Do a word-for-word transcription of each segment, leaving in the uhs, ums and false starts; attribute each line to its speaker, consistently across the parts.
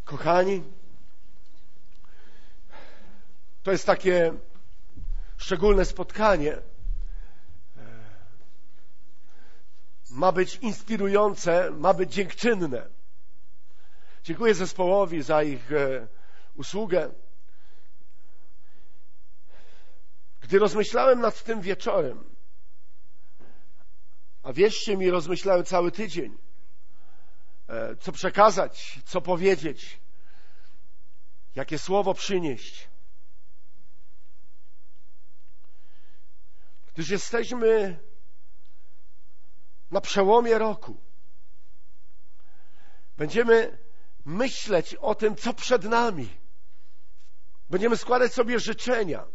Speaker 1: Kochani, to jest takie szczególne spotkanie. Ma być inspirujące, ma być dziękczynne. Dziękuję zespołowi za ich e, usługę. Gdy rozmyślałem nad tym wieczorem, a wierzcie mi, rozmyślałem cały tydzień, e, co przekazać, co powiedzieć, jakie słowo przynieść. Gdyż jesteśmy na przełomie roku. Będziemy myśleć o tym, co przed nami. Będziemy składać sobie życzenia.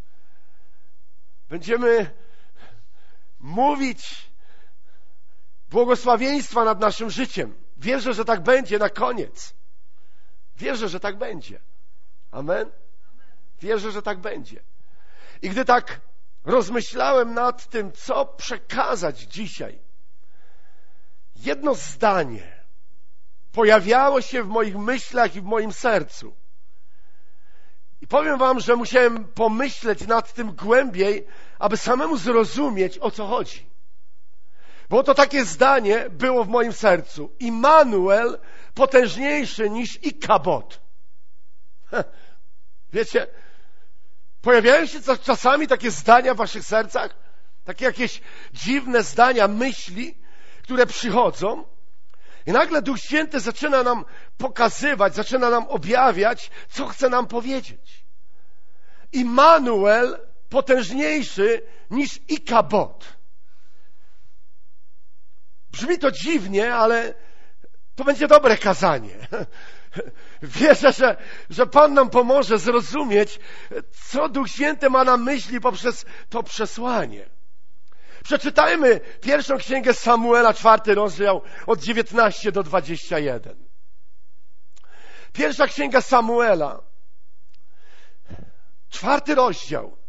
Speaker 1: Będziemy mówić błogosławieństwa nad naszym życiem. Wierzę, że tak będzie na koniec. Wierzę, że tak będzie. Amen? Wierzę, że tak będzie. I gdy tak rozmyślałem nad tym, co przekazać dzisiaj, jedno zdanie pojawiało się w moich myślach i w moim sercu. I powiem wam, że musiałem pomyśleć nad tym głębiej, aby samemu zrozumieć, o co chodzi. Bo to takie zdanie było w moim sercu. Immanuel potężniejszy niż Ikabod. Wiecie, pojawiają się czasami takie zdania w waszych sercach, takie jakieś dziwne zdania, myśli, które przychodzą i nagle Duch Święty zaczyna nam pokazywać, zaczyna nam objawiać, co chce nam powiedzieć. Immanuel potężniejszy niż Ikabod. Brzmi to dziwnie, ale to będzie dobre kazanie. Wierzę, że, że Pan nam pomoże zrozumieć, co Duch Święty ma na myśli poprzez to przesłanie. Przeczytajmy pierwszą księgę Samuela, czwarty rozdział, od dziewiętnastego do dwudziestego pierwszego. Pierwsza księga Samuela, czwarty rozdział.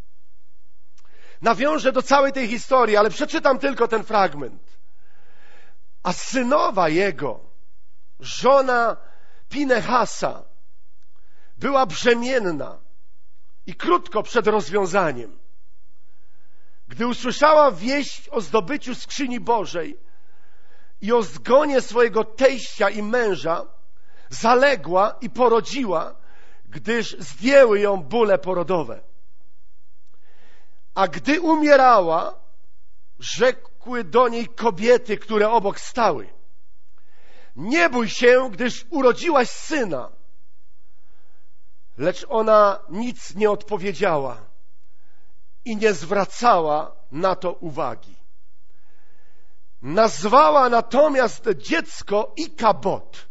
Speaker 1: Nawiążę do całej tej historii, ale przeczytam tylko ten fragment. A synowa jego, żona Pinehasa, była brzemienna i krótko przed rozwiązaniem. Gdy usłyszała wieść o zdobyciu skrzyni Bożej i o zgonie swojego teścia i męża, zaległa i porodziła, gdyż zdjęły ją bóle porodowe. A gdy umierała, rzekły do niej kobiety, które obok stały: nie bój się, gdyż urodziłaś syna. Lecz ona nic nie odpowiedziała i nie zwracała na to uwagi. Nazwała natomiast dziecko Ikabod,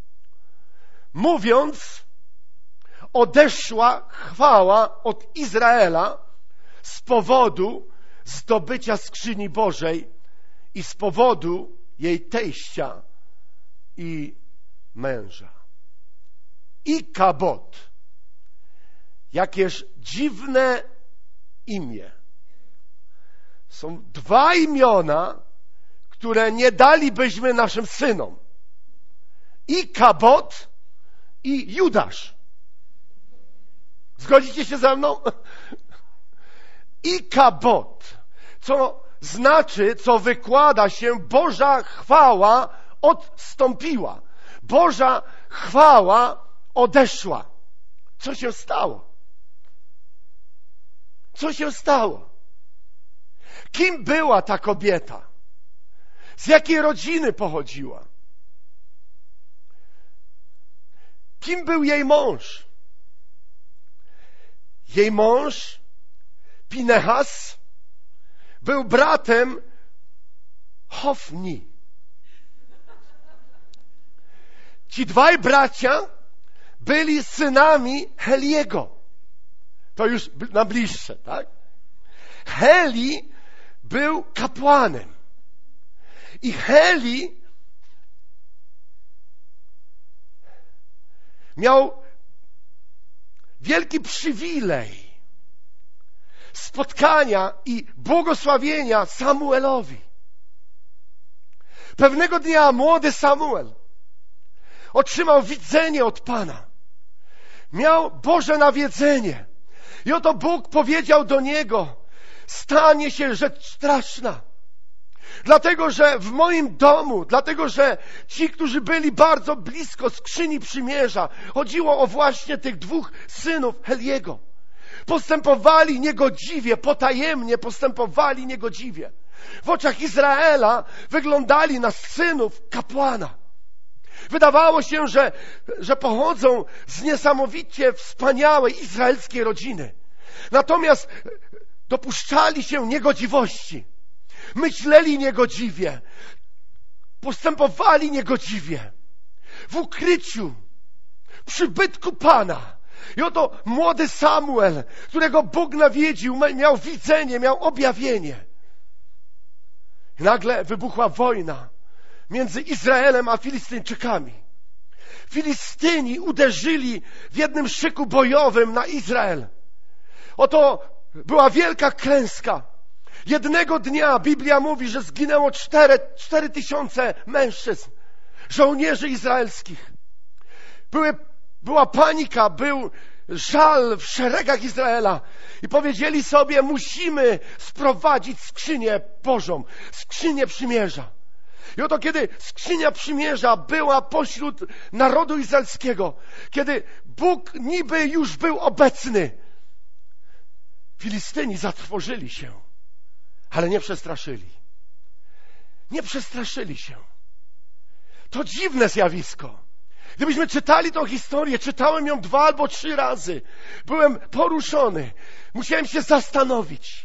Speaker 1: mówiąc: odeszła chwała od Izraela z powodu zdobycia skrzyni Bożej i z powodu jej teścia i męża. Ikabod. Jakież dziwne imię. Są dwa imiona, które nie dalibyśmy naszym synom. Ikabod i Judasz. Zgodzicie się ze mną? Ikabod, co znaczy, co wykłada się: Boża chwała odstąpiła. Boża chwała odeszła. Co się stało? Co się stało? Kim była ta kobieta? Z jakiej rodziny pochodziła? Kim był jej mąż? Jej mąż, Pinehas, był bratem Hofni. Ci dwaj bracia byli synami Heliego. To już na bliższe, tak? Heli był kapłanem. I Heli miał wielki przywilej spotkania i błogosławienia Samuelowi. Pewnego dnia młody Samuel otrzymał widzenie od Pana. Miał Boże nawiedzenie. I oto Bóg powiedział do niego, stanie się rzecz straszna. Dlatego, że w moim domu, dlatego, że ci, którzy byli bardzo blisko skrzyni przymierza, chodziło o właśnie tych dwóch synów Heliego. Postępowali niegodziwie, potajemnie postępowali niegodziwie. W oczach Izraela wyglądali na synów kapłana. Wydawało się, że, że pochodzą z niesamowicie wspaniałej izraelskiej rodziny. Natomiast dopuszczali się niegodziwości. Myśleli niegodziwie. Postępowali niegodziwie. W ukryciu, przybytku Pana. I oto młody Samuel, którego Bóg nawiedził, miał widzenie, miał objawienie. I nagle wybuchła wojna między Izraelem a Filistyńczykami. Filistyni uderzyli w jednym szyku bojowym na Izrael. Oto była wielka klęska. Jednego dnia Biblia mówi, że zginęło cztery, cztery tysiące mężczyzn, żołnierzy izraelskich. Były, była panika, był żal w szeregach Izraela i powiedzieli sobie, musimy sprowadzić skrzynię Bożą, skrzynię przymierza. I oto kiedy skrzynia przymierza była pośród narodu izraelskiego, kiedy Bóg niby już był obecny, Filistyni zatrwożyli się, ale nie przestraszyli. Nie przestraszyli się. To dziwne zjawisko. Gdybyśmy czytali tą historię, czytałem ją dwa albo trzy razy, byłem poruszony, musiałem się zastanowić.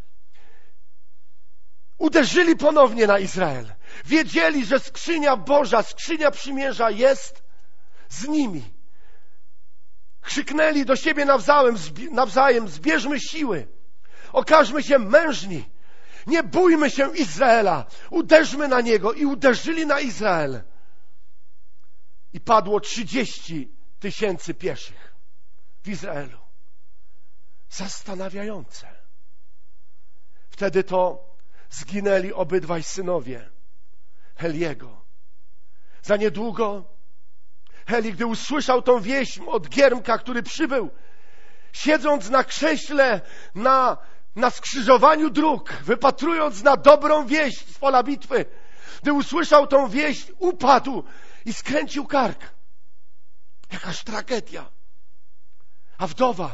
Speaker 1: Uderzyli ponownie na Izrael. Wiedzieli, że skrzynia Boża, skrzynia przymierza jest z nimi. Krzyknęli do siebie nawzajem, nawzajem zbierzmy siły, okażmy się mężni, nie bójmy się Izraela, uderzmy na niego. I uderzyli na Izrael. I padło trzydzieści tysięcy pieszych w Izraelu. Zastanawiające. Wtedy to zginęli obydwaj synowie Heliego. Za niedługo Heli, gdy usłyszał tą wieść od Giermka, który przybył, siedząc na krześle na, na skrzyżowaniu dróg, wypatrując na dobrą wieść z pola bitwy, gdy usłyszał tą wieść, upadł i skręcił kark. Jakaż tragedia. A wdowa,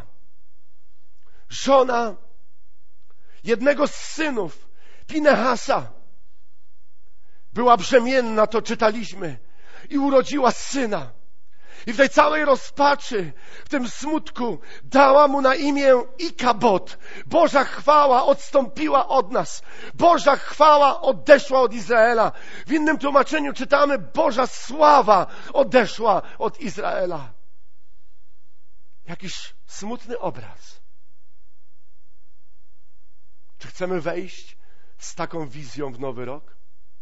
Speaker 1: żona jednego z synów Pinehasa, była brzemienna, to czytaliśmy, i urodziła syna. I w tej całej rozpaczy, w tym smutku dała mu na imię Ikabod. Boża chwała odstąpiła od nas. Boża chwała odeszła od Izraela. W innym tłumaczeniu czytamy, Boża sława odeszła od Izraela. Jakiż smutny obraz. Czy chcemy wejść z taką wizją w nowy rok?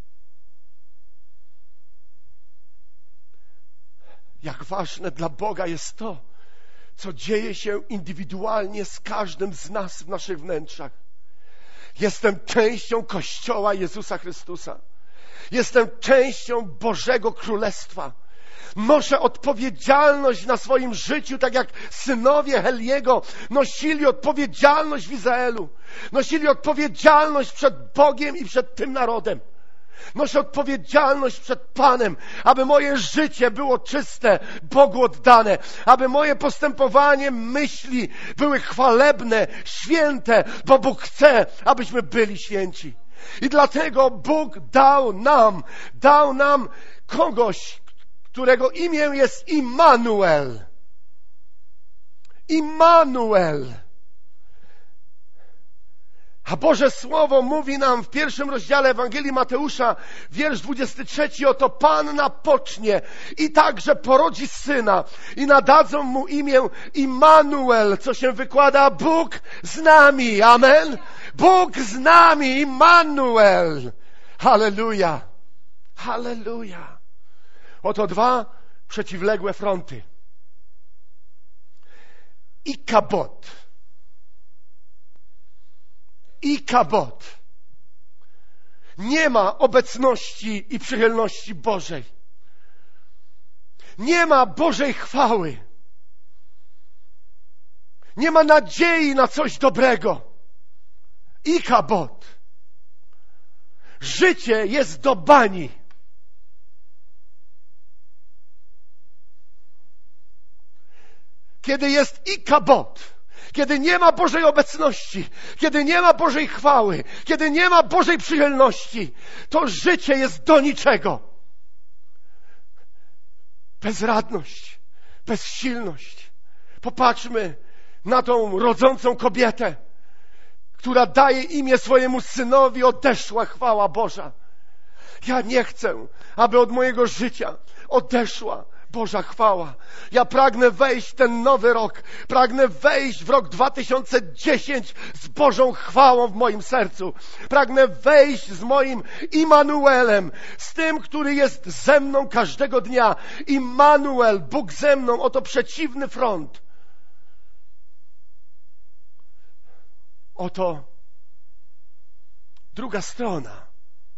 Speaker 1: Jak ważne dla Boga jest to, co dzieje się indywidualnie z każdym z nas w naszych wnętrzach. Jestem częścią Kościoła Jezusa Chrystusa. Jestem częścią Bożego Królestwa. Noszę odpowiedzialność na swoim życiu, tak jak synowie Heliego nosili odpowiedzialność w Izraelu. Nosili odpowiedzialność przed Bogiem i przed tym narodem. Noszę odpowiedzialność przed Panem, aby moje życie było czyste, Bogu oddane, aby moje postępowanie, myśli były chwalebne, święte, bo Bóg chce, abyśmy byli święci. I dlatego Bóg dał nam, dał nam kogoś, którego imię jest Immanuel. Immanuel. A Boże Słowo mówi nam w pierwszym rozdziale Ewangelii Mateusza, wiersz dwudziesty trzeci, oto Panna pocznie i także porodzi syna i nadadzą mu imię Immanuel, co się wykłada Bóg z nami. Amen? Bóg z nami, Immanuel. Halleluja. Halleluja. Oto dwa przeciwległe fronty. Ikabod. Ikabod. Nie ma obecności i przychylności Bożej. nie ma Bożej chwały, nie ma nadziei na coś dobrego. Ikabod. Życie jest do bani. Kiedy jest ikabod, kiedy nie ma Bożej obecności, kiedy nie ma Bożej chwały, kiedy nie ma Bożej przychylności, to życie jest do niczego. Bezradność, bezsilność. Popatrzmy na tą rodzącą kobietę, która daje imię swojemu synowi, odeszła chwała Boża. Ja nie chcę, aby od mojego życia odeszła Boża chwała. Ja pragnę wejść w ten nowy rok. Pragnę wejść w rok dwa tysiące dziesięć z Bożą chwałą w moim sercu. Pragnę wejść z moim Immanuelem, z tym, który jest ze mną każdego dnia. Immanuel, Bóg ze mną, oto przeciwny front. Oto druga strona.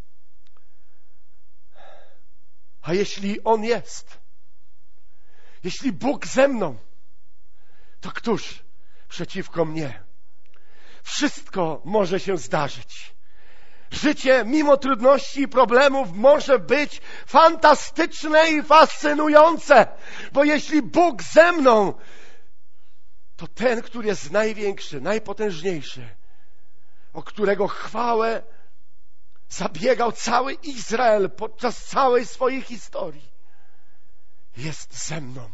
Speaker 1: A jeśli On jest, jeśli Bóg ze mną, to któż przeciwko mnie? Wszystko może się zdarzyć. Życie mimo trudności i problemów może być fantastyczne i fascynujące, bo jeśli Bóg ze mną, to ten, który jest największy, najpotężniejszy, o którego chwałę zabiegał cały Izrael podczas całej swojej historii, jest ze mną.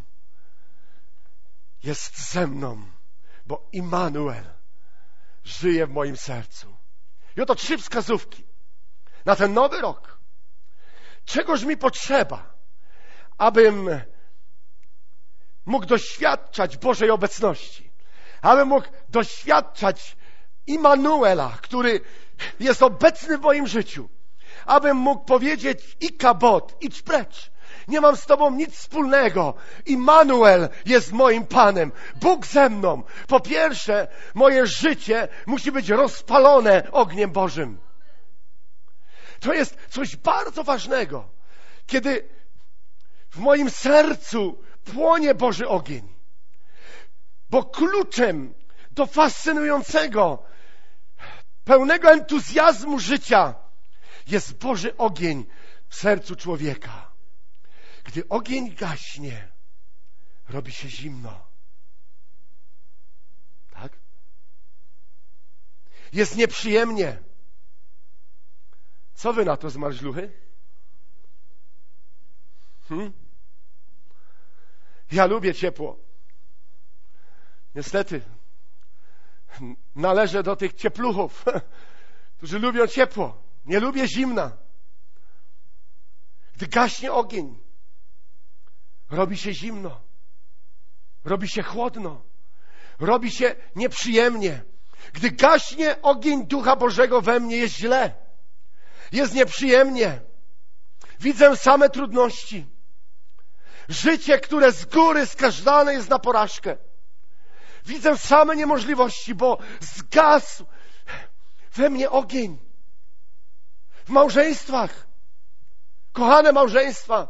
Speaker 1: Jest ze mną, bo Immanuel żyje w moim sercu. I oto trzy wskazówki na ten nowy rok. Czegoż mi potrzeba, abym mógł doświadczać Bożej obecności, abym mógł doświadczać Immanuela, który jest obecny w moim życiu, abym mógł powiedzieć: Ikabod, idź precz, nie mam z Tobą nic wspólnego. Immanuel jest moim Panem, Bóg ze mną. Po pierwsze, moje życie musi być rozpalone ogniem Bożym. To jest coś bardzo ważnego, kiedy w moim sercu płonie Boży ogień. Bo kluczem do fascynującego, pełnego entuzjazmu życia jest Boży ogień w sercu człowieka. Gdy ogień gaśnie, robi się zimno. Tak? Jest nieprzyjemnie. Co wy na to, zmarzluchy? Hmm? Ja lubię ciepło. Niestety należę do tych ciepluchów, którzy lubią ciepło. Nie lubię zimna. Gdy gaśnie ogień, robi się zimno. Robi się chłodno. Robi się nieprzyjemnie. Gdy gaśnie ogień Ducha Bożego we mnie, jest źle. Jest nieprzyjemnie. Widzę same trudności. Życie, które z góry skazane jest na porażkę. Widzę same niemożliwości, bo zgasł we mnie ogień. W małżeństwach. Kochane małżeństwa.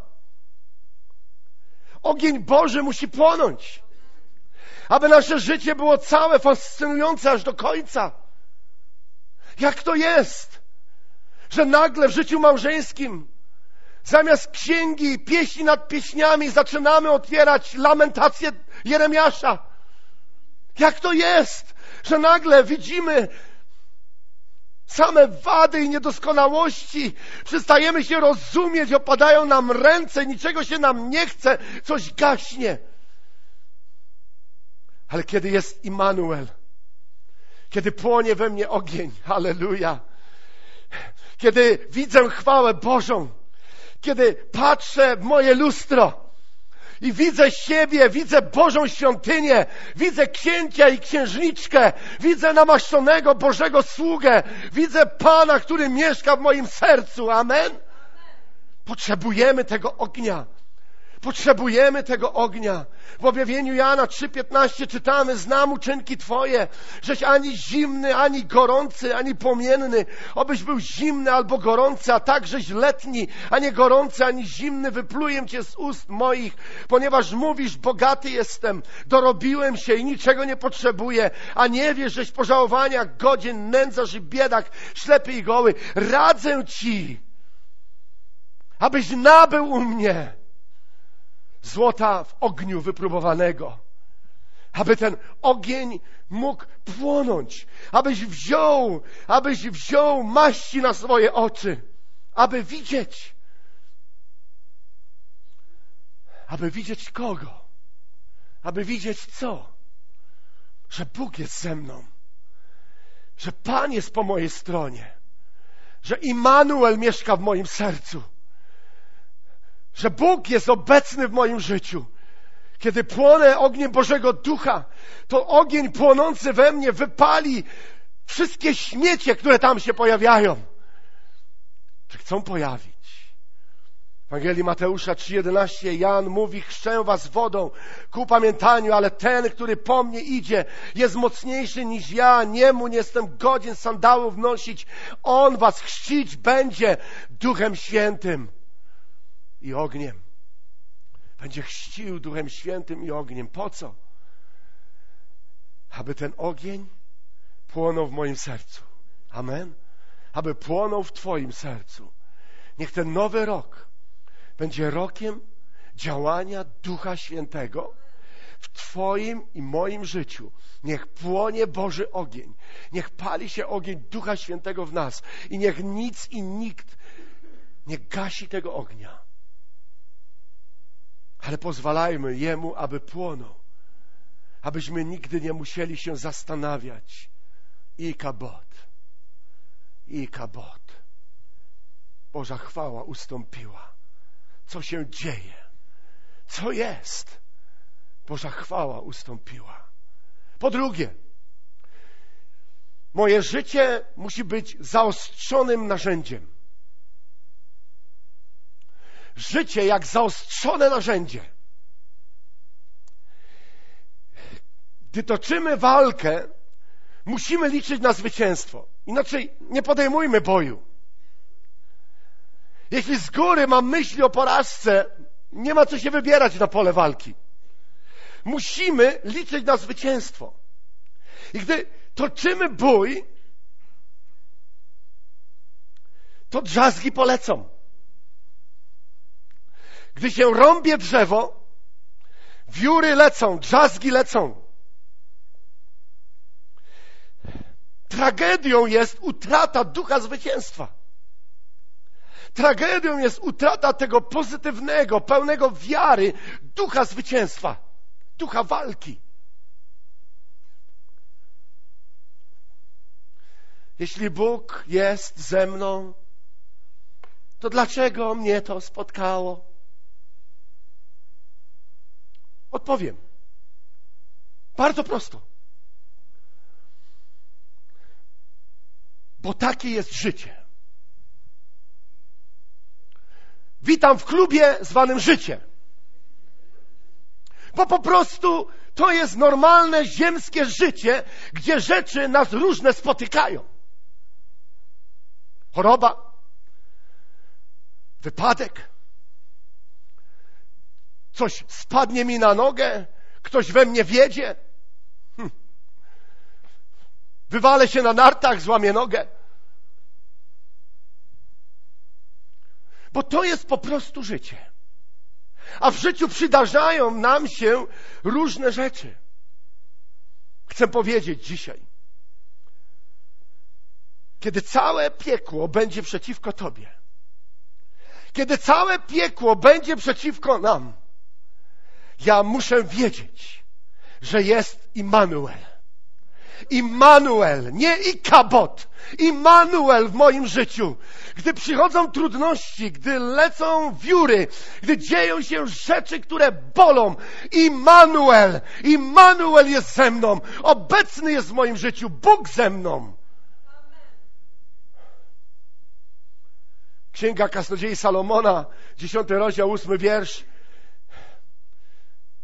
Speaker 1: Ogień Boży musi płonąć. Aby nasze życie było całe, fascynujące aż do końca. Jak to jest, że nagle w życiu małżeńskim zamiast księgi, pieśni nad pieśniami zaczynamy otwierać lamentację Jeremiasza. Jak to jest, że nagle widzimy same wady i niedoskonałości, przestajemy się rozumieć, opadają nam ręce, niczego się nam nie chce, coś gaśnie. Ale kiedy jest Immanuel, kiedy płonie we mnie ogień, halleluja, kiedy widzę chwałę Bożą, kiedy patrzę w moje lustro i widzę siebie, widzę Bożą świątynię, widzę księcia i księżniczkę, widzę namaszczonego Bożego sługę, widzę Pana, który mieszka w moim sercu. Amen? Potrzebujemy tego ognia. Potrzebujemy tego ognia. W objawieniu Jana trzy piętnaście czytamy: znam uczynki Twoje, żeś ani zimny, ani gorący, ani płomienny. Obyś był zimny albo gorący, a takżeś letni, a nie gorący, ani zimny. Wypluję Cię z ust moich, ponieważ mówisz: bogaty jestem, dorobiłem się i niczego nie potrzebuję, a nie wiesz, żeś pożałowania godzien, nędzarz i biedak, ślepy i goły. Radzę Ci, abyś nabył u mnie złota w ogniu wypróbowanego, aby ten ogień mógł płonąć, abyś wziął, abyś wziął maści na swoje oczy, aby widzieć, aby widzieć kogo, aby widzieć co, że Bóg jest ze mną, że Pan jest po mojej stronie, że Immanuel mieszka w moim sercu, że Bóg jest obecny w moim życiu. Kiedy płonę ogniem Bożego Ducha, to ogień płonący we mnie wypali wszystkie śmiecie, które tam się pojawiają. Czy chcą pojawić? W Ewangelii Mateusza trzy jedenaście Jan mówi: chrzczę was wodą ku upamiętaniu, ale ten, który po mnie idzie, jest mocniejszy niż ja. Niemu nie jestem godzien sandałów nosić. On was chrzcić będzie Duchem Świętym i ogniem. Będzie chrzcił Duchem Świętym i ogniem. Po co? Aby ten ogień płonął w moim sercu. Amen. Aby płonął w Twoim sercu. Niech ten nowy rok będzie rokiem działania Ducha Świętego w Twoim i moim życiu. Niech płonie Boży ogień. Niech pali się ogień Ducha Świętego w nas. I niech nic i nikt nie gasi tego ognia. Ale pozwalajmy Jemu, aby płonął. Abyśmy nigdy nie musieli się zastanawiać. I kabot. I kabot. Boża chwała ustąpiła. Co się dzieje? Co jest? Boża chwała ustąpiła. Po drugie, moje życie musi być zaostrzonym narzędziem. Życie jak zaostrzone narzędzie. Gdy toczymy walkę, musimy liczyć na zwycięstwo. Inaczej nie podejmujmy boju. Jeśli z góry mam myśli o porażce, nie ma co się wybierać na pole walki. Musimy liczyć na zwycięstwo. I gdy toczymy bój, to drzazgi polecą. Gdy się rąbie drzewo, wióry lecą, drzazgi lecą. Tragedią jest utrata ducha zwycięstwa. Tragedią jest utrata tego pozytywnego, pełnego wiary ducha zwycięstwa, ducha walki. Jeśli Bóg jest ze mną, to dlaczego mnie to spotkało? Odpowiem. Bardzo prosto. Bo takie jest życie. Witam w klubie zwanym życie. Bo po prostu to jest normalne ziemskie życie, gdzie rzeczy nas różne spotykają. Choroba, wypadek, coś spadnie mi na nogę, ktoś we mnie wjedzie, hm. wywalę się na nartach, złamię nogę. Bo to jest po prostu życie. A w życiu przydarzają nam się różne rzeczy. Chcę powiedzieć dzisiaj, kiedy całe piekło będzie przeciwko Tobie, kiedy całe piekło będzie przeciwko nam, ja muszę wiedzieć, że jest Immanuel. Immanuel, nie Ikabod. Immanuel w moim życiu. Gdy przychodzą trudności, gdy lecą wióry, gdy dzieją się rzeczy, które bolą, Immanuel, Immanuel jest ze mną. Obecny jest w moim życiu. Bóg ze mną. Księga Kaznodziei Salomona, dziesiąty rozdział, ósmy wiersz.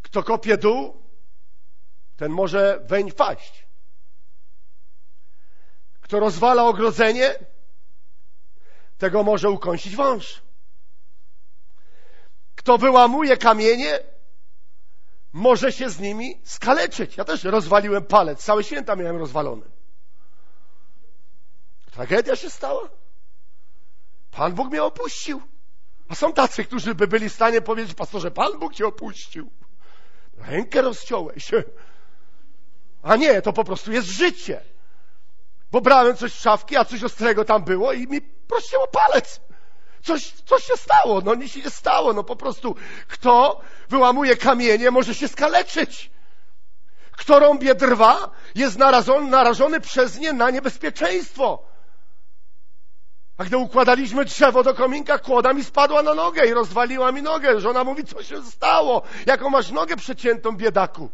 Speaker 1: Kto kopie dół, ten może weń wpaść. Kto rozwala ogrodzenie, tego może ukąsić wąż. Kto wyłamuje kamienie, może się z nimi skaleczyć. Ja też rozwaliłem palec. Całe święta miałem rozwalony. Tragedia się stała. Pan Bóg mnie opuścił. A są tacy, którzy by byli w stanie powiedzieć: pastorze, Pan Bóg cię opuścił. Rękę rozciąłeś. A nie, to po prostu jest życie. Bo brałem coś z szafki, a coś ostrego tam było i mi prosiło palec. Coś, coś się stało. No nic się nie stało. No po prostu kto wyłamuje kamienie, może się skaleczyć. Kto rąbie drwa, jest narażony, narażony przez nie na niebezpieczeństwo. A gdy układaliśmy drzewo do kominka, kłoda mi spadła na nogę i rozwaliła mi nogę. Żona mówi: co się stało? Jaką masz nogę przeciętą, biedaku?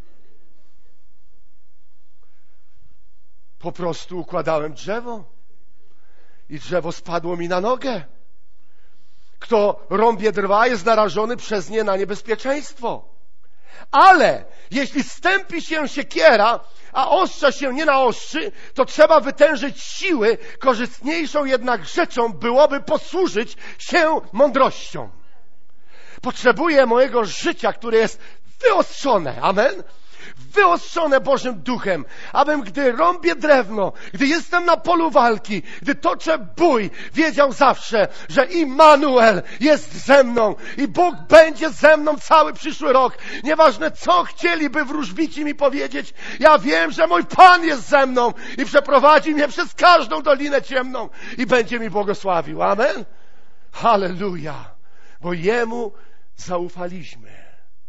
Speaker 1: Po prostu układałem drzewo i drzewo spadło mi na nogę. Kto rąbie drwa, jest narażony przez nie na niebezpieczeństwo. Ale jeśli stępi się siekiera, a ostrza się nie naostrzy, to trzeba wytężyć siły. Korzystniejszą jednak rzeczą byłoby posłużyć się mądrością. Potrzebuję mojego życia, które jest wyostrzone. Amen? Wyostrzone Bożym Duchem, abym, gdy rąbię drewno, gdy jestem na polu walki, gdy toczę bój, wiedział zawsze, że Immanuel jest ze mną i Bóg będzie ze mną cały przyszły rok. Nieważne, co chcieliby wróżbici mi powiedzieć, ja wiem, że mój Pan jest ze mną i przeprowadzi mnie przez każdą dolinę ciemną i będzie mi błogosławił. Amen? Halleluja! Bo Jemu zaufaliśmy.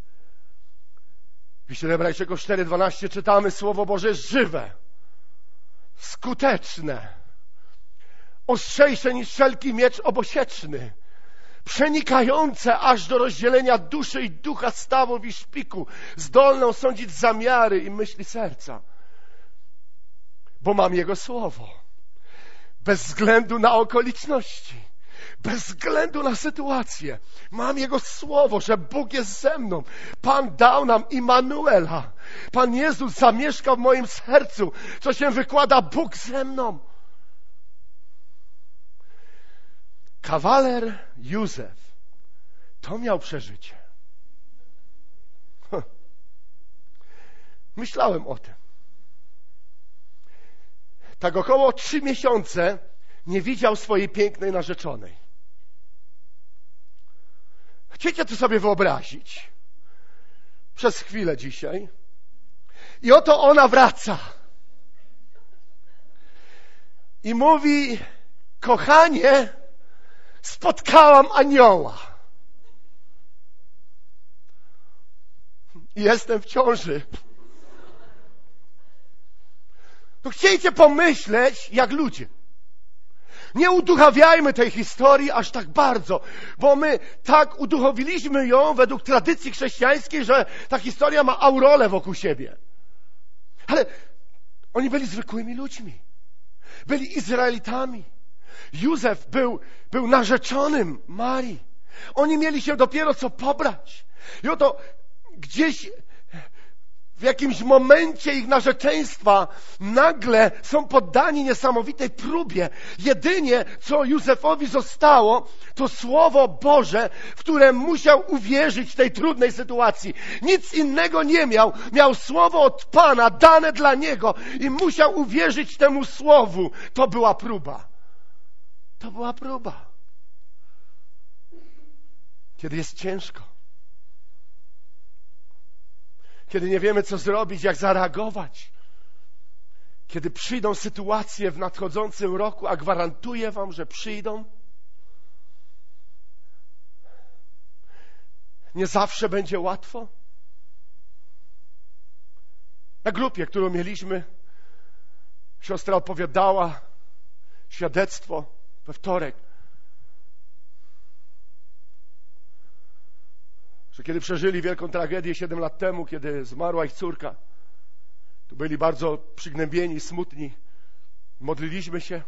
Speaker 1: W liście do Hebrajczyków cztery dwanaście czytamy: Słowo Boże jest żywe, skuteczne, ostrzejsze niż wszelki miecz obosieczny, przenikające aż do rozdzielenia duszy i ducha, stawów i szpiku, zdolne osądzić zamiary i myśli serca. Bo mam Jego Słowo. Bez względu na okoliczności. Bez względu na sytuację. Mam Jego Słowo, że Bóg jest ze mną. Pan dał nam Immanuela. Pan Jezus zamieszkał w moim sercu. Co się wykłada? Bóg ze mną. Kawaler Józef to miał przeżycie. Myślałem o tym. Tak około trzy miesiące nie widział swojej pięknej narzeczonej. Chcecie to sobie wyobrazić? Przez chwilę dzisiaj. I oto ona wraca. I mówi: kochanie, spotkałam anioła. I jestem w ciąży. To chciejcie pomyśleć jak ludzie. Nie uduchawiajmy tej historii aż tak bardzo, bo my tak uduchowiliśmy ją według tradycji chrześcijańskiej, że ta historia ma aureolę wokół siebie. Ale oni byli zwykłymi ludźmi. Byli Izraelitami. Józef był, był narzeczonym Marii. Oni mieli się dopiero co pobrać. I oto gdzieś w jakimś momencie ich narzeczeństwa nagle są poddani niesamowitej próbie. Jedynie, co Józefowi zostało, to Słowo Boże, w które musiał uwierzyć w tej trudnej sytuacji. Nic innego nie miał. Miał Słowo od Pana dane dla niego i musiał uwierzyć temu Słowu. To była próba. To była próba. Kiedy jest ciężko. Kiedy nie wiemy, co zrobić, jak zareagować. Kiedy przyjdą sytuacje w nadchodzącym roku, a gwarantuję wam, że przyjdą. Nie zawsze będzie łatwo. Na grupie, którą mieliśmy, siostra opowiadała świadectwo we wtorek, że kiedy przeżyli wielką tragedię siedem lat temu, kiedy zmarła ich córka, to byli bardzo przygnębieni, smutni. Modliliśmy się.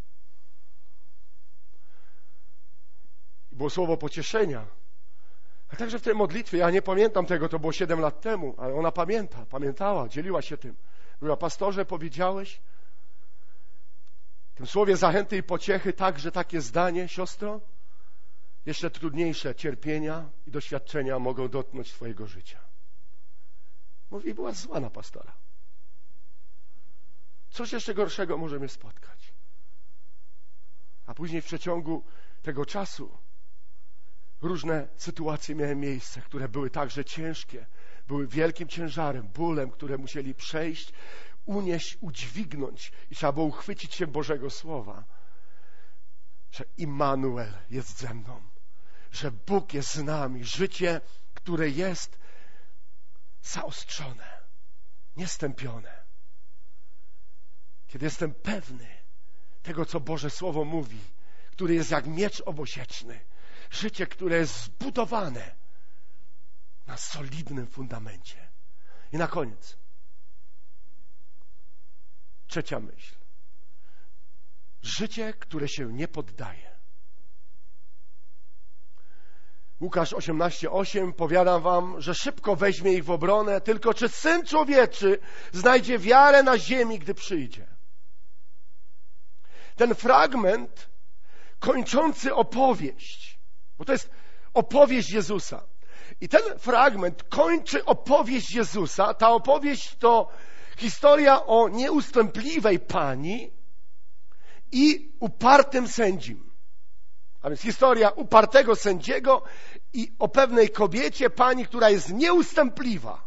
Speaker 1: Było słowo pocieszenia. A także w tej modlitwie, ja nie pamiętam tego, to było siedem lat temu, ale ona pamięta, pamiętała, dzieliła się tym. Mówiła, pastorze, powiedziałeś w tym słowie zachęty i pociechy także takie zdanie, siostro, jeszcze trudniejsze cierpienia i doświadczenia mogą dotknąć twojego życia. Mówi, była zła na pastora. Coś jeszcze gorszego może mnie spotkać. A później w przeciągu tego czasu różne sytuacje miały miejsce, które były także ciężkie, były wielkim ciężarem, bólem, które musieli przejść, unieść, udźwignąć i trzeba było uchwycić się Bożego Słowa, że Immanuel jest ze mną, że Bóg jest z nami, życie, które jest zaostrzone, niestępione. Kiedy jestem pewny tego, co Boże Słowo mówi, który jest jak miecz obosieczny, życie, które jest zbudowane na solidnym fundamencie. I na koniec trzecia myśl. Życie, które się nie poddaje. Łukasz osiemnaście osiem, powiadam wam, że szybko weźmie ich w obronę, tylko czy Syn Człowieczy znajdzie wiarę na ziemi, gdy przyjdzie? Ten fragment kończący opowieść, bo to jest opowieść Jezusa. I ten fragment kończy opowieść Jezusa. Ta opowieść to historia o nieustępliwej pani i upartym sędzim. A więc historia upartego sędziego i o pewnej kobiecie, pani, która jest nieustępliwa.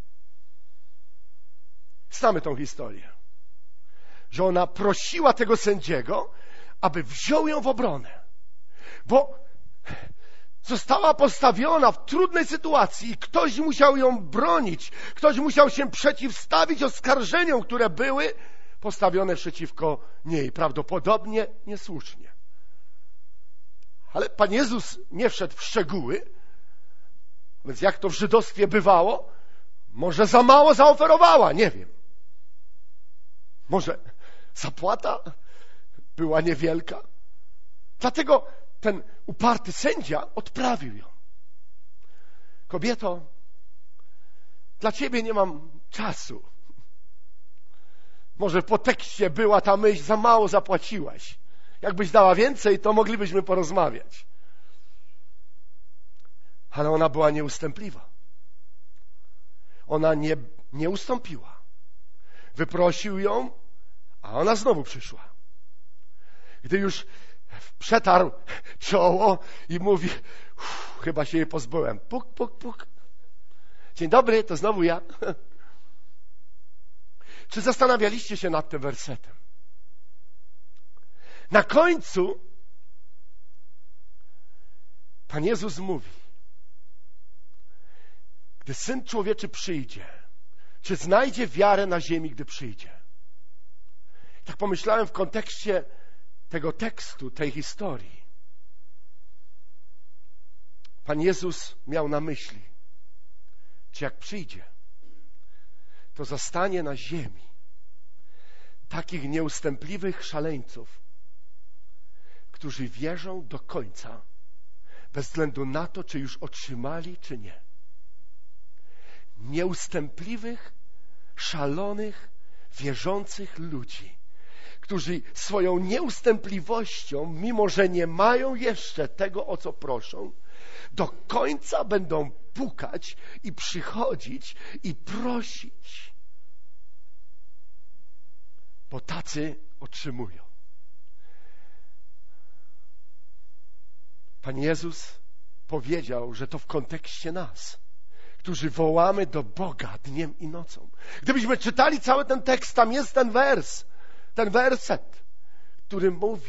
Speaker 1: Znamy tą historię. Że ona prosiła tego sędziego, aby wziął ją w obronę. Bo została postawiona w trudnej sytuacji i ktoś musiał ją bronić. Ktoś musiał się przeciwstawić oskarżeniom, które były postawione przeciwko niej. Prawdopodobnie niesłusznie. Ale Pan Jezus nie wszedł w szczegóły, więc jak to w żydostwie bywało, może za mało zaoferowała, nie wiem. Może zapłata była niewielka. Dlatego ten uparty sędzia odprawił ją. Kobieto, dla ciebie nie mam czasu. Może po tekście była ta myśl, za mało zapłaciłaś. Jakbyś dała więcej, to moglibyśmy porozmawiać. Ale ona była nieustępliwa. Ona nie, nie ustąpiła. Wyprosił ją, a ona znowu przyszła. Gdy już przetarł czoło i mówi, chyba się jej pozbyłem. Puk, puk, puk. Dzień dobry, to znowu ja. Czy zastanawialiście się nad tym wersetem? Na końcu Pan Jezus mówi, gdy Syn Człowieczy przyjdzie, czy znajdzie wiarę na ziemi, gdy przyjdzie? Tak pomyślałem w kontekście tego tekstu, tej historii. Pan Jezus miał na myśli, czy jak przyjdzie, to zastanie na ziemi takich nieustępliwych szaleńców, którzy wierzą do końca, bez względu na to, czy już otrzymali, czy nie. Nieustępliwych, szalonych, wierzących ludzi, którzy swoją nieustępliwością, mimo że nie mają jeszcze tego, o co proszą, do końca będą pukać i przychodzić i prosić, bo tacy otrzymują. Pan Jezus powiedział, że to w kontekście nas, którzy wołamy do Boga dniem i nocą. Gdybyśmy czytali cały ten tekst, tam jest ten wers, ten werset, który mówi,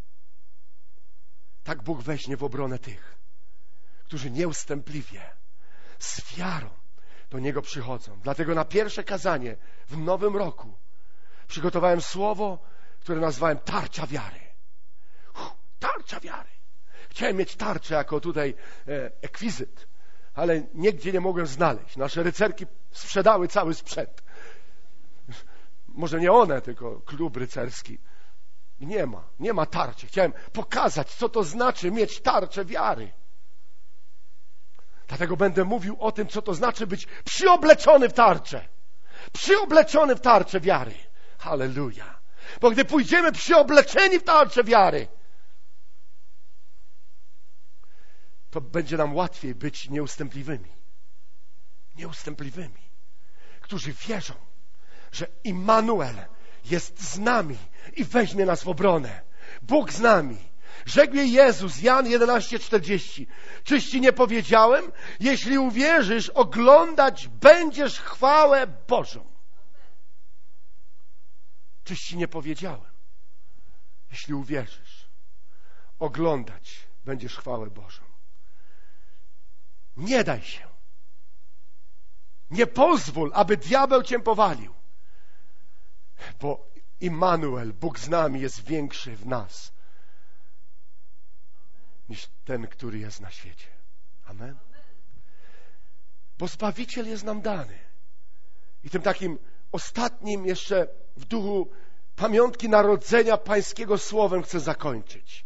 Speaker 1: tak Bóg weźmie w obronę tych, którzy nieustępliwie, z wiarą do Niego przychodzą. Dlatego na pierwsze kazanie w nowym roku przygotowałem słowo, które nazwałem tarcza wiary. Uf, tarcza wiary. Chciałem mieć tarczę jako tutaj e, ekwizyt, ale nigdzie nie mogłem znaleźć. Nasze rycerki sprzedały cały sprzęt. Może nie one, tylko klub rycerski. Nie ma, nie ma tarczy. Chciałem pokazać, co to znaczy mieć tarczę wiary. Dlatego będę mówił o tym, co to znaczy być przyobleczony w tarczę. Przyobleczony w tarczę wiary. Halleluja. Bo gdy pójdziemy przyobleczeni w tarczę wiary, to będzie nam łatwiej być nieustępliwymi. Nieustępliwymi. Którzy wierzą, że Immanuel jest z nami i weźmie nas w obronę. Bóg z nami. Rzekł jej Jezus, Jan jedenaście czterdzieści. Czyś ci nie powiedziałem? Jeśli uwierzysz, oglądać będziesz chwałę Bożą. Czyś ci nie powiedziałem? Jeśli uwierzysz, oglądać będziesz chwałę Bożą. Nie daj się. Nie pozwól, aby diabeł cię powalił. Bo Immanuel, Bóg z nami, jest większy w nas niż ten, który jest na świecie. Amen. Bo Zbawiciel jest nam dany. I tym takim ostatnim jeszcze w duchu pamiątki narodzenia Pańskiego słowem chcę zakończyć.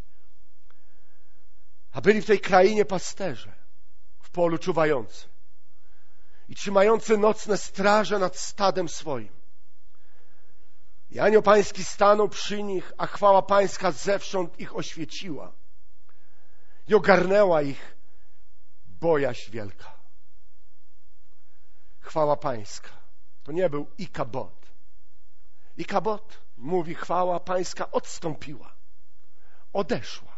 Speaker 1: A byli w tej krainie pasterze, w polu czuwający i trzymający nocne straże nad stadem swoim. I anioł Pański stanął przy nich, a chwała Pańska zewsząd ich oświeciła. I ogarnęła ich bojaźń wielka. Chwała Pańska. To nie był Ikabod. Ikabod mówi, chwała Pańska odstąpiła. Odeszła.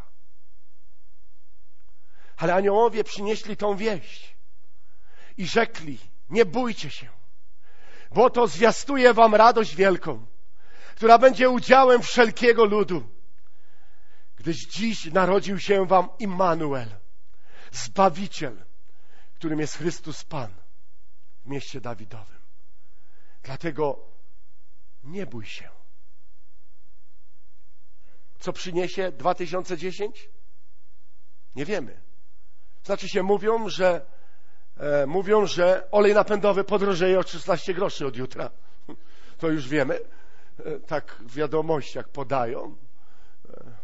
Speaker 1: Ale aniołowie przynieśli tą wieść i rzekli, nie bójcie się, bo to zwiastuje wam radość wielką, która będzie udziałem wszelkiego ludu. Gdyż dziś narodził się wam Immanuel, Zbawiciel, którym jest Chrystus Pan w mieście Dawidowym. Dlatego nie bój się. Co przyniesie dwa tysiące dziesięć? Nie wiemy. Znaczy się mówią, że e, mówią, że olej napędowy podrożeje o trzynaście groszy od jutra. To już wiemy. E, tak w wiadomościach podają. E,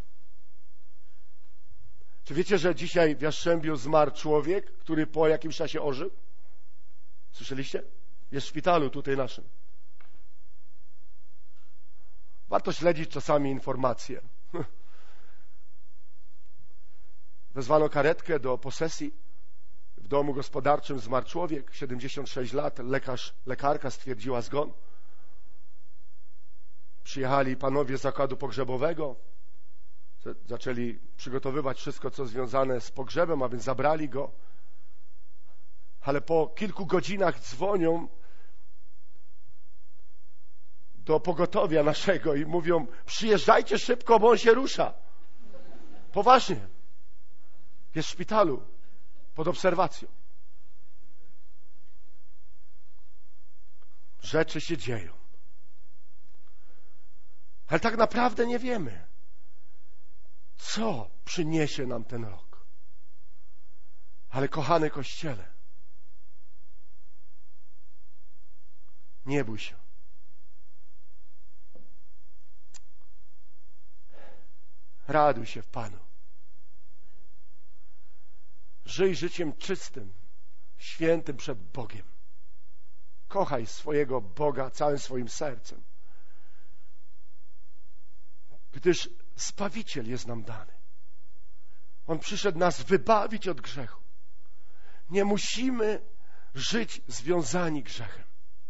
Speaker 1: Czy wiecie, że dzisiaj w Jastrzębiu zmarł człowiek, który po jakimś czasie ożył? Słyszeliście? Jest w szpitalu tutaj naszym. Warto śledzić czasami informacje. Wezwano karetkę do posesji. W domu gospodarczym zmarł człowiek, siedemdziesiąt sześć lat. Lekarz, lekarka stwierdziła zgon. Przyjechali panowie z zakładu pogrzebowego. Zaczęli przygotowywać wszystko, co związane z pogrzebem, a więc zabrali go. Ale po kilku godzinach dzwonią do pogotowia naszego i mówią, przyjeżdżajcie szybko, bo on się rusza. Poważnie. Jest w szpitalu pod obserwacją. Rzeczy się dzieją. Ale tak naprawdę nie wiemy, co przyniesie nam ten rok. Ale kochany Kościele, nie bój się. Raduj się w Panu. Żyj życiem czystym, świętym przed Bogiem. Kochaj swojego Boga całym swoim sercem. Gdyż Zbawiciel jest nam dany. On przyszedł nas wybawić od grzechu. Nie musimy żyć związani grzechem.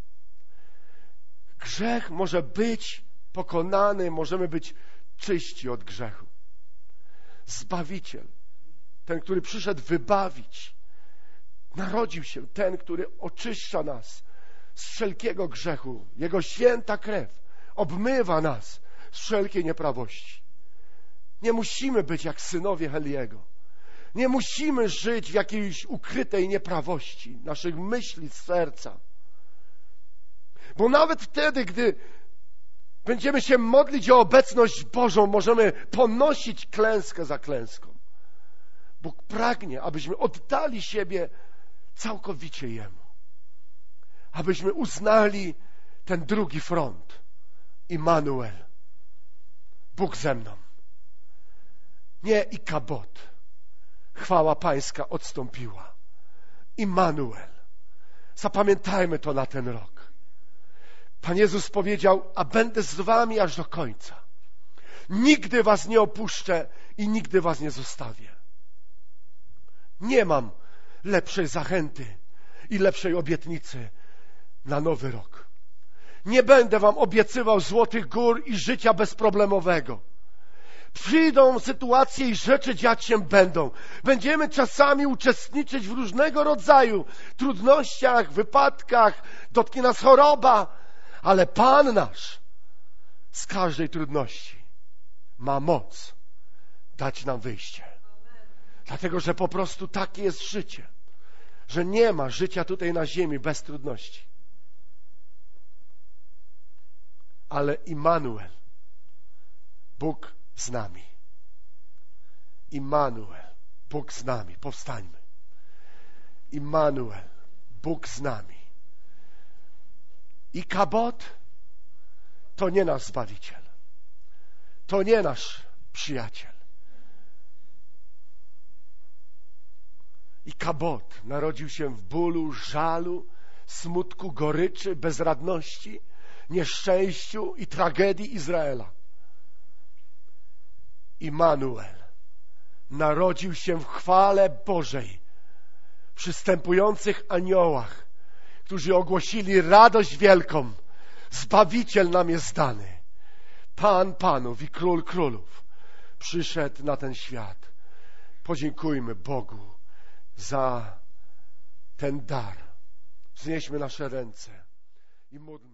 Speaker 1: Grzech może być pokonany, możemy być czyści od grzechu. Zbawiciel, ten, który przyszedł wybawić, narodził się, ten, który oczyszcza nas z wszelkiego grzechu. Jego święta krew obmywa nas z wszelkiej nieprawości. Nie musimy być jak synowie Heliego. Nie musimy żyć w jakiejś ukrytej nieprawości naszych myśli z serca. Bo nawet wtedy, gdy będziemy się modlić o obecność Bożą, możemy ponosić klęskę za klęską. Bóg pragnie, abyśmy oddali siebie całkowicie Jemu. Abyśmy uznali ten drugi front. Immanuel. Bóg ze mną. Nie Ikabod. Chwała Pańska odstąpiła. Immanuel. Zapamiętajmy to na ten rok. Pan Jezus powiedział, a będę z wami aż do końca. Nigdy was nie opuszczę i nigdy was nie zostawię. Nie mam lepszej zachęty i lepszej obietnicy na nowy rok. Nie będę wam obiecywał złotych gór i życia bezproblemowego. Przyjdą sytuacje i rzeczy dziać się będą. Będziemy czasami uczestniczyć w różnego rodzaju trudnościach, wypadkach, dotknie nas choroba, ale Pan nasz z każdej trudności ma moc dać nam wyjście. Dlatego, że po prostu takie jest życie, że nie ma życia tutaj na ziemi bez trudności. Ale Immanuel, Bóg z nami. Immanuel, Bóg z nami. Powstańmy. Immanuel, Bóg z nami. I Kabot to nie nasz Zbawiciel. To nie nasz przyjaciel. I Kabot narodził się w bólu, żalu, smutku, goryczy, bezradności, nieszczęściu i tragedii Izraela. Immanuel narodził się w chwale Bożej, w przystępujących aniołach, którzy ogłosili radość wielką. Zbawiciel nam jest dany. Pan Panów i Król Królów przyszedł na ten świat. Podziękujmy Bogu za ten dar. Wznieśmy nasze ręce i módlmy.